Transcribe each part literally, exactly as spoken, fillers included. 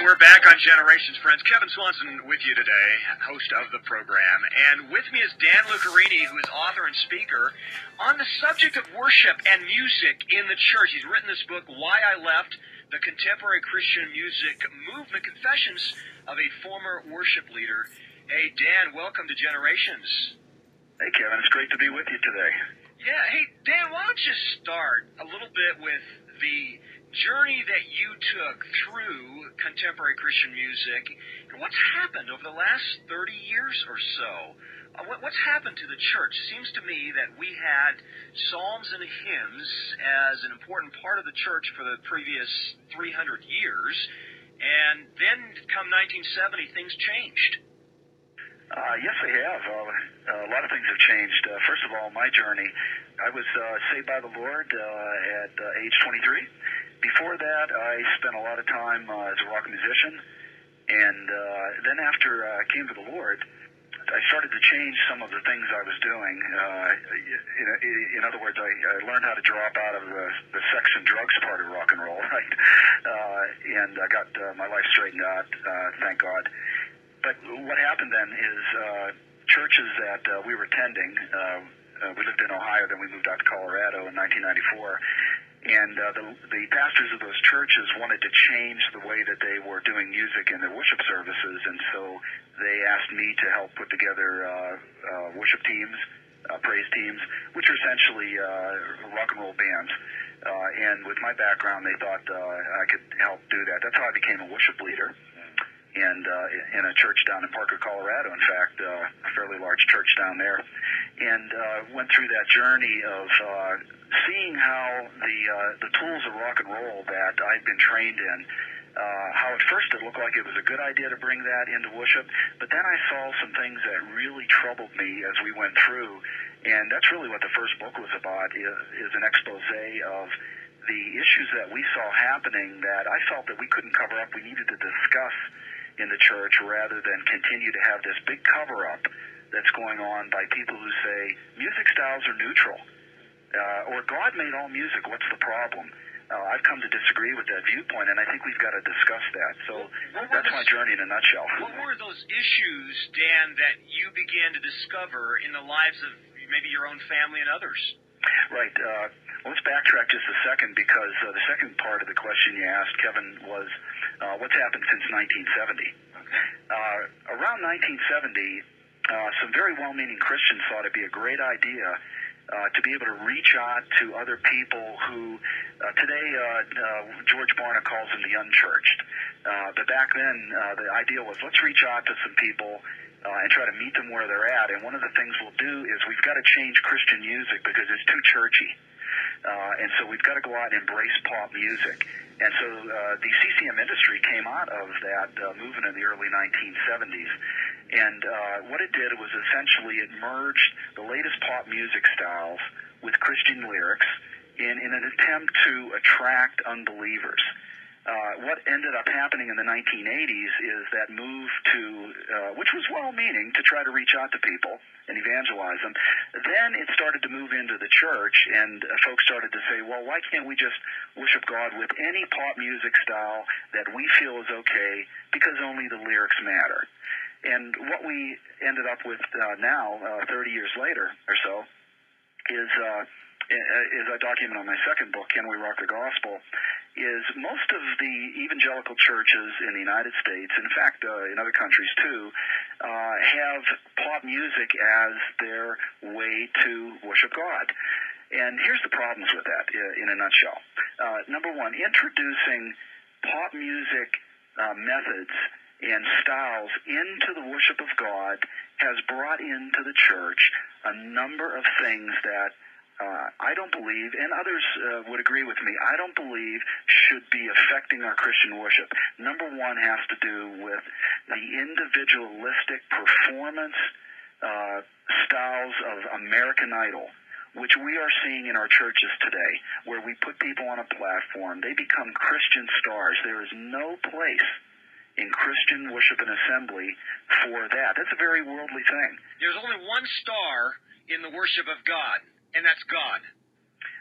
And we're back on Generations, friends. Kevin Swanson with you today, host of the program. And with me is Dan Lucarini, who is author and speaker on the subject of worship and music in the church. He's written this book, Why I Left, the Contemporary Christian Music Movement, Confessions of a Former Worship Leader. Hey, Dan, welcome to Generations. Hey, Kevin. It's great to be with you today. Yeah. Hey, Dan, why don't you start a little bit with the journey that you took through contemporary Christian music, and what's happened over the last thirty years or so? Uh, what, what's happened to the church? It seems to me that we had psalms and hymns as an important part of the church for the previous three hundred years, and then come nineteen seventy, things changed. Uh, yes, they have. Uh, a lot of things have changed. Uh, first of all, my journey, I was uh, saved by the Lord uh, at uh, age twenty-three. Before that, I spent a lot of time uh, as a rock musician, and uh, then after uh, I came to the Lord, I started to change some of the things I was doing. Uh, in, in other words, I, I learned how to drop out of the, the sex and drugs part of rock and roll, right? Uh, and I got uh, my life straightened out, uh, thank God. But what happened then is uh, churches that uh, we were attending, uh, uh, we lived in Ohio, then we moved out to Colorado in nineteen ninety-four, and uh, the, the pastors of those churches wanted to change the way that they were doing music in their worship services, and so they asked me to help put together uh, uh, worship teams, uh, praise teams, which are essentially uh, rock and roll bands. Uh, and with my background, they thought uh, I could help do that. That's how I became a worship leader. And uh, in a church down in Parker, Colorado, in fact, uh, a fairly large church down there, and uh, went through that journey of uh, seeing how the uh, the tools of rock and roll that I'd been trained in, uh, how at first it looked like it was a good idea to bring that into worship, but then I saw some things that really troubled me as we went through, and that's really what the first book was about, is, is an expose of the issues that we saw happening that I felt that we couldn't cover up, we needed to discuss in the church rather than continue to have this big cover-up that's going on by people who say music styles are neutral, uh, or God made all music, what's the problem? Uh, I've come to disagree with that viewpoint, and I think we've got to discuss that. So that's my journey in a nutshell. What were those issues, Dan, that you began to discover in the lives of maybe your own family and others? Right. Uh, let's backtrack just a second, because uh, the second part of the question you asked, Kevin, was uh, what's happened since nineteen seventy. Okay. Uh, around nineteen seventy, uh, some very well-meaning Christians thought it'd be a great idea uh, to be able to reach out to other people who uh, today uh, uh, George Barna calls them the unchurched. Uh, but back then, uh, the idea was, let's reach out to some people Uh, and try to meet them where they're at. And one of the things we'll do is we've got to change Christian music because it's too churchy. Uh, and so we've got to go out and embrace pop music. And so uh, the C C M industry came out of that uh, movement in the early nineteen seventies. And uh, what it did was essentially it merged the latest pop music styles with Christian lyrics in, in an attempt to attract unbelievers. Uh, what ended up happening in the nineteen eighties is that move to, uh, which was well-meaning, to try to reach out to people and evangelize them. Then it started to move into the church, and uh, folks started to say, well, why can't we just worship God with any pop music style that we feel is okay because only the lyrics matter? And what we ended up with uh, now, uh, thirty years later or so, is... Uh, as I document on my second book, Can We Rock the Gospel, is most of the evangelical churches in the United States, in fact, uh, in other countries too, uh, have pop music as their way to worship God. And here's the problems with that in a nutshell. Uh, number one, introducing pop music uh, methods and styles into the worship of God has brought into the church a number of things that Uh, I don't believe, and others uh, would agree with me, I don't believe should be affecting our Christian worship. Number one has to do with the individualistic performance uh, styles of American Idol, which we are seeing in our churches today, where we put people on a platform. They become Christian stars. There is no place in Christian worship and assembly for that. That's a very worldly thing. There's only one star in the worship of God, and that's God.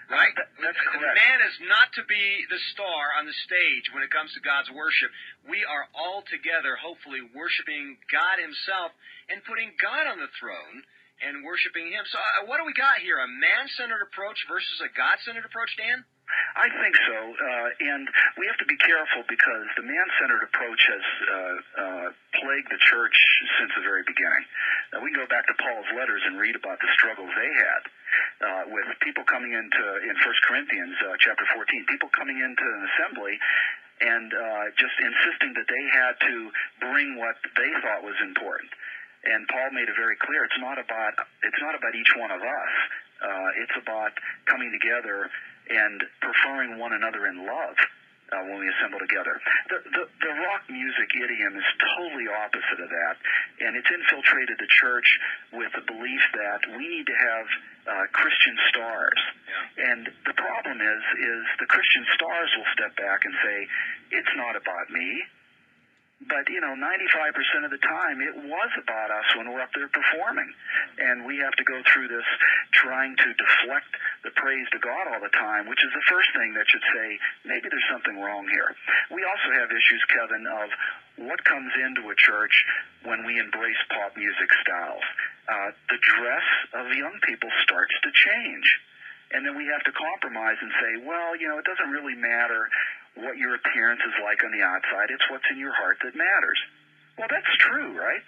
right? That, that's correct. Man is not to be the star on the stage when it comes to God's worship. We are all together, hopefully, worshiping God himself and putting God on the throne and worshiping him. So uh, what do we got here? A man-centered approach versus a God-centered approach, Dan? I think so, uh, and we have to be careful because the man-centered approach has uh, uh, plagued the church since the very beginning. Uh, we can go back to Paul's letters and read about the struggles they had uh, with people coming into, in First Corinthians uh, chapter fourteen, people coming into an assembly and uh, just insisting that they had to bring what they thought was important. And Paul made it very clear, it's not about, it's not about each one of us. Uh, it's about coming together and preferring one another in love uh, when we assemble together. The, the, the rock music idiom is totally opposite of that, and it's infiltrated the church with the belief that we need to have uh, Christian stars. Yeah. And the problem is, is the Christian stars will step back and say, it's not about me. But, you know, ninety-five percent of the time, it was about us when we're up there performing. And we have to go through this trying to deflect the praise to God all the time, which is the first thing that should say, maybe there's something wrong here. We also have issues, Kevin, of what comes into a church when we embrace pop music styles. Uh, the dress of young people starts to change. And then we have to compromise and say, well, you know, it doesn't really matter what your appearance is like on the outside. It's what's in your heart that matters. Well, that's true, right?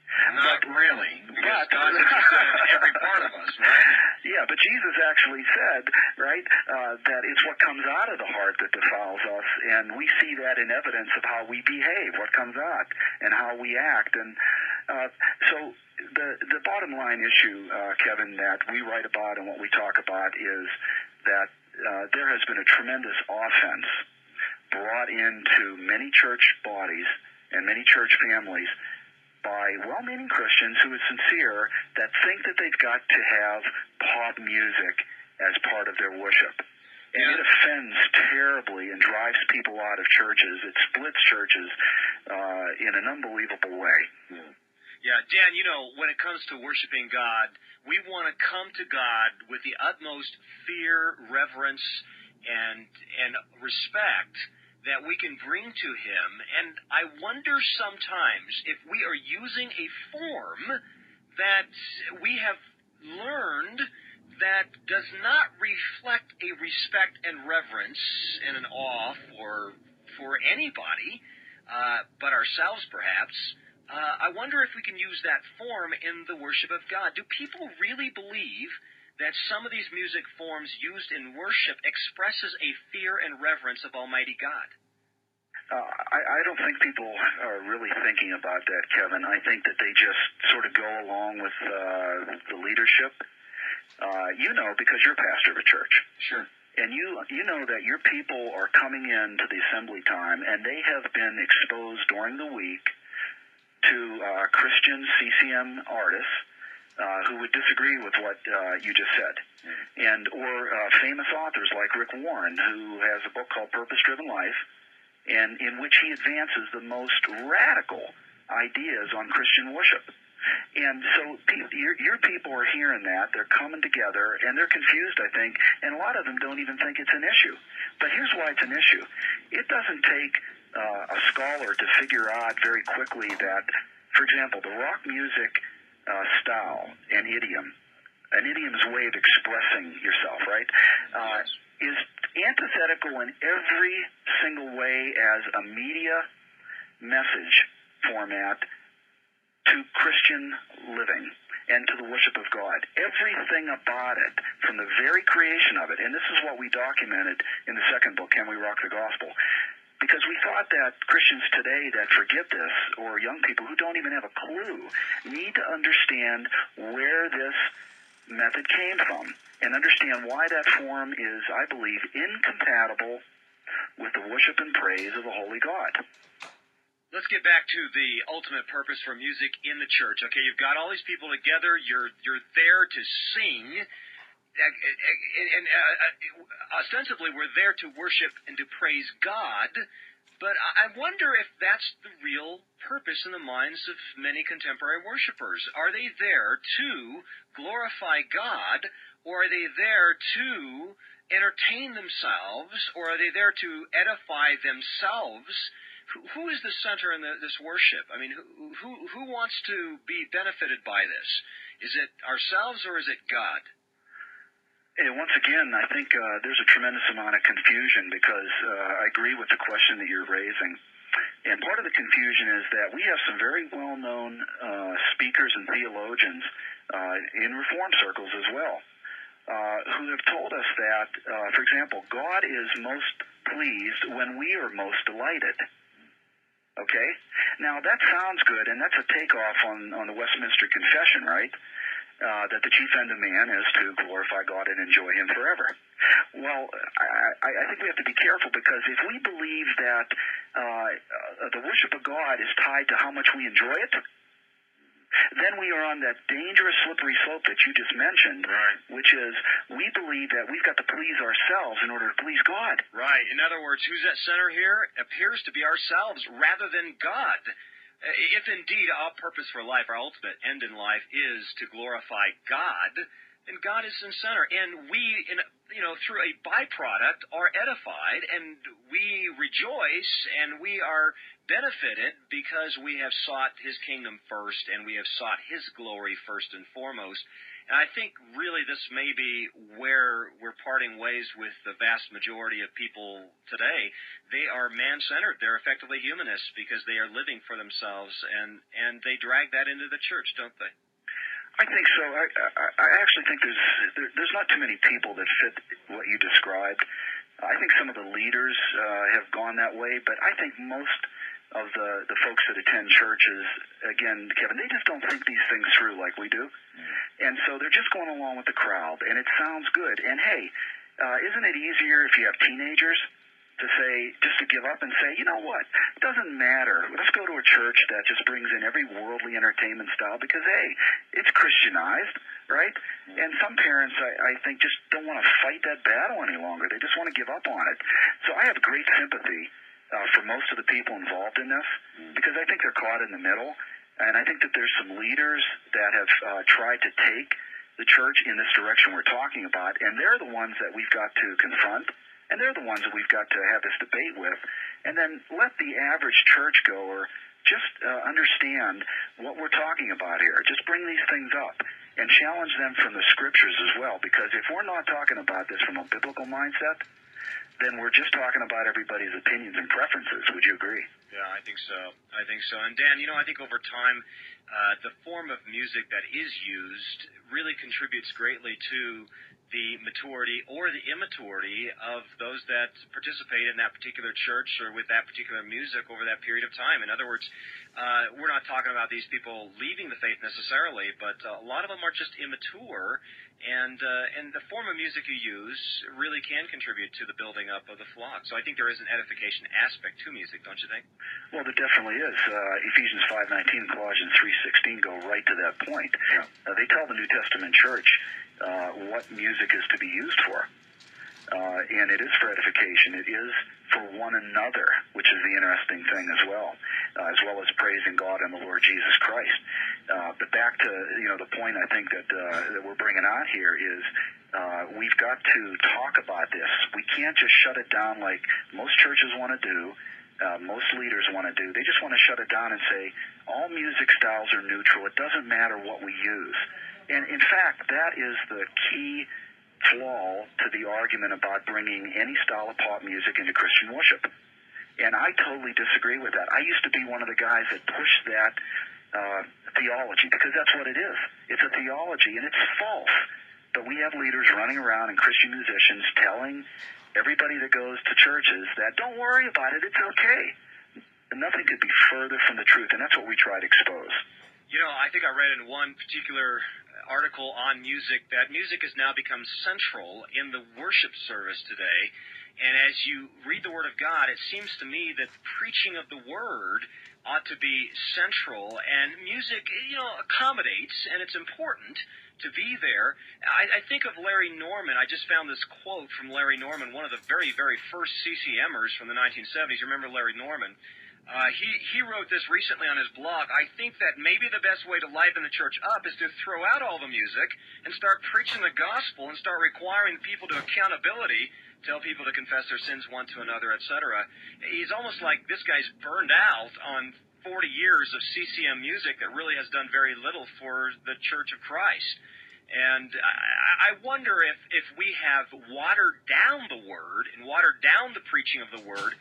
Not but, really, because but, God's interested in every part of us, right? Yeah, but Jesus actually said, right, uh, that it's what comes out of the heart that defiles us, and we see that in evidence of how we behave, what comes out, and how we act. And uh, so the the bottom line issue, uh, Kevin, that we write about and what we talk about is that uh, there has been a tremendous offense brought into many church bodies and many church families by well-meaning Christians who are sincere that think that they've got to have pop music as part of their worship. And Yeah. it offends terribly and drives people out of churches. It splits churches uh, in an unbelievable way. Yeah. Yeah, Dan, you know, when it comes to worshiping God, we want to come to God with the utmost fear, reverence, and and respect that we can bring to him. And I wonder sometimes if we are using a form that we have learned that does not reflect a respect and reverence and an awe for for anybody, uh, but ourselves perhaps. Uh, I wonder if we can use that form in the worship of God. Do people really believe that some of these music forms used in worship expresses a fear and reverence of Almighty God? Uh, I, I don't think people are really thinking about that, Kevin. I think that they just sort of go along with uh, the leadership. Uh, you know, because you're pastor of a church. Sure. And you you know that your people are coming in to the assembly time, and they have been exposed during the week to uh, Christian C C M artists uh, who would disagree with what uh, you just said, mm-hmm. and or uh, famous authors like Rick Warren, who has a book called Purpose-Driven Life, and in which he advances the most radical ideas on Christian worship. And so your, your people are hearing that, they're coming together, and they're confused, I think, and a lot of them don't even think it's an issue. But here's why it's an issue. It doesn't take uh, a scholar to figure out very quickly that, for example, the rock music uh, style and idiom, an idiom is a way of expressing yourself, right, uh, is antithetical in every single way as a media message format to Christian living and to the worship of God. Everything about it, from the very creation of it, and this is what we documented in the second book, Can We Rock the Gospel? Because we thought that Christians today that forget this, or young people who don't even have a clue, need to understand where this method came from and understand why that form is, I believe, incompatible with the worship and praise of the Holy God. Let's get back to the ultimate purpose for music in the church. Okay, you've got all these people together. You're you're there to sing, and, and uh, ostensibly we're there to worship and to praise God. But I wonder if that's the real purpose in the minds of many contemporary worshipers. Are they there to glorify God, or are they there to entertain themselves, or are they there to edify themselves? Who, who is the center in the, this worship? I mean, who, who who wants to be benefited by this? Is it ourselves or is it God? And once again, I think uh, there's a tremendous amount of confusion because uh, I agree with the question that you're raising. And part of the confusion is that we have some very well-known uh, speakers and theologians uh, in Reform circles as well uh, who have told us that, uh, for example, God is most pleased when we are most delighted. Okay? Now, that sounds good, and that's a takeoff on, on the Westminster Confession, right? Uh, that the chief end of man is to glorify God and enjoy Him forever. Well, I, I think we have to be careful because if we believe that uh, the worship of God is tied to how much we enjoy it, then we are on that dangerous slippery slope that you just mentioned, right. Which is we believe that we've got to please ourselves in order to please God. Right. In other words, who's at center here? Appears to be ourselves rather than God. If indeed our purpose for life, our ultimate end in life, is to glorify God, then God is in center. And we, in, you know, through a byproduct, are edified, and we rejoice, and we are benefited because we have sought His kingdom first, and we have sought His glory first and foremost. And I think really this may be where we're parting ways with the vast majority of people today. They are man-centered. They're effectively humanists because they are living for themselves, and, and they drag that into the church, don't they? I think so. I, I, I actually think there's there, there's not too many people that fit what you described. I think some of the leaders uh, have gone that way, but I think most of the, the folks that attend churches, again, Kevin, they just don't think these things through like we do. Mm. And so they're just going along with the crowd, and it sounds good. And, hey, uh, isn't it easier if you have teenagers to say, just to give up and say, you know what, it doesn't matter. Let's go to a church that just brings in every worldly entertainment style because, hey, it's Christianized, right? Mm. And some parents, I, I think, just don't want to fight that battle any longer. They just want to give up on it. So I have great sympathy Uh, for most of the people involved in this, because I think they're caught in the middle, and I think that there's some leaders that have uh, tried to take the church in this direction we're talking about, and they're the ones that we've got to confront, and they're the ones that we've got to have this debate with, and then let the average churchgoer just uh, understand what we're talking about here. Just bring these things up and challenge them from the scriptures as well, because if we're not talking about this from a biblical mindset, then we're just talking about everybody's opinions and preferences. Would you agree? Yeah, I think so. I think so. And Dan, you know, I think over time, uh, the form of music that is used really contributes greatly to the maturity or the immaturity of those that participate in that particular church or with that particular music over that period of time. In other words, uh, we're not talking about these people leaving the faith necessarily, but uh, a lot of them are just immature. And uh, and the form of music you use really can contribute to the building up of the flock. So I think there is an edification aspect to music, don't you think? Well, there definitely is. Uh, Ephesians five nineteen and Colossians three sixteen go right to that point. Yeah. Uh, they tell the New Testament church uh, what music is to be used for. Uh, and it is for edification. It is for one another, which is the interesting thing as well, uh, as well as praising God and the Lord Jesus Christ. Uh, but back to you know the point I think that uh, that we're bringing out here is uh, we've got to talk about this. We can't just shut it down like most churches want to do, uh, most leaders want to do. They just want to shut it down and say all music styles are neutral. It doesn't matter what we use. And in fact, that is the key flaw to the argument about bringing any style of pop music into Christian worship. And I totally disagree with that. I used to be one of the guys that pushed that uh, theology, because that's what it is. It's a theology, and it's false. But we have leaders running around and Christian musicians telling everybody that goes to churches that don't worry about it, it's okay. And nothing could be further from the truth, and that's what we try to expose. You know, I think I read in one particular article on music that music has now become central in the worship service today. And as you read the Word of God, it seems to me that preaching of the Word ought to be central, and music, you know, accommodates, and it's important to be there. I, I think of Larry Norman. I just found this quote from Larry Norman, one of the very, very first C C Mers from the nineteen seventies. You remember Larry Norman? Uh, he, he wrote this recently on his blog. I think that maybe the best way to liven the church up is to throw out all the music and start preaching the gospel and start requiring people to accountability, tell people to confess their sins one to another, et cetera. He's almost like this guy's burned out on forty years of C C M music that really has done very little for the Church of Christ. And I, I wonder if, if we have watered down the Word and watered down the preaching of the Word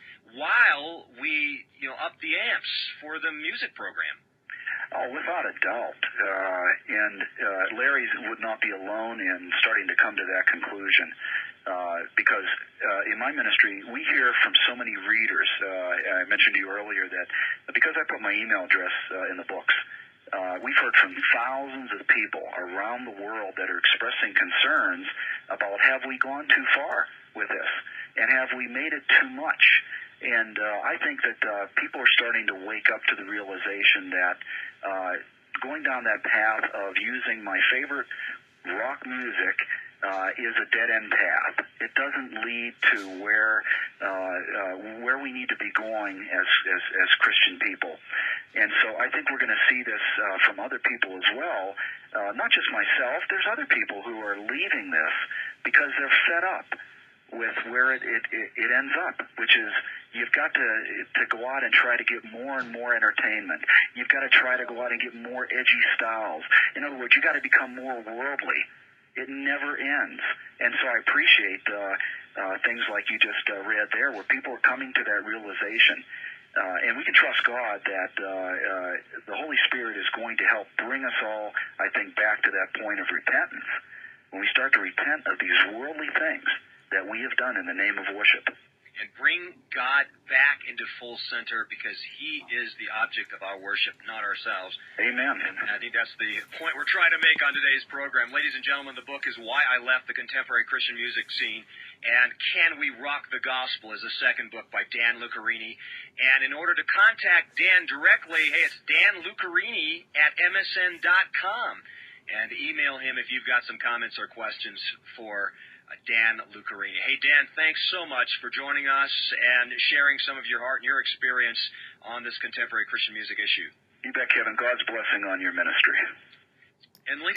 while we, you know, up the amps for the music program. Oh, without a doubt. Uh, and uh, Larry would not be alone in starting to come to that conclusion. Uh, because uh, in my ministry, we hear from so many readers. Uh, I mentioned to you earlier that because I put my email address uh, in the books, Uh, we've heard from thousands of people around the world that are expressing concerns about have we gone too far with this, and have we made it too much? And uh, I think that uh, people are starting to wake up to the realization that uh, going down that path of using my favorite rock music uh, is a dead-end path. It doesn't lead to where uh, uh, where we need to be going as, as, as Christian people. And so I think we're going to see this uh, from other people as well, uh, not just myself. There's other people who are leaving this because they're fed up with where it, it, it, it ends up, which is you've got to to go out and try to get more and more entertainment. You've got to try to go out and get more edgy styles. In other words, you've got to become more worldly. It never ends. And so I appreciate uh, uh, things like you just uh, read there, where people are coming to that realization. Uh, and we can trust God that uh, uh, the Holy Spirit is going to help bring us all, I think, back to that point of repentance. When we start to repent of these worldly things that we have done in the name of worship. And bring God back into full center, because He is the object of our worship, not ourselves. Amen. And I think that's the point we're trying to make on today's program. Ladies and gentlemen, the book is Why I Left the Contemporary Christian Music Scene, and Can We Rock the Gospel is the second book by Dan Lucarini. And in order to contact Dan directly, hey, it's Dan Lucarini at M S N dot com. And email him if you've got some comments or questions for Dan Lucarini. Hey, Dan, thanks so much for joining us and sharing some of your heart and your experience on this contemporary Christian music issue. You bet, Kevin. God's blessing on your ministry. And ladies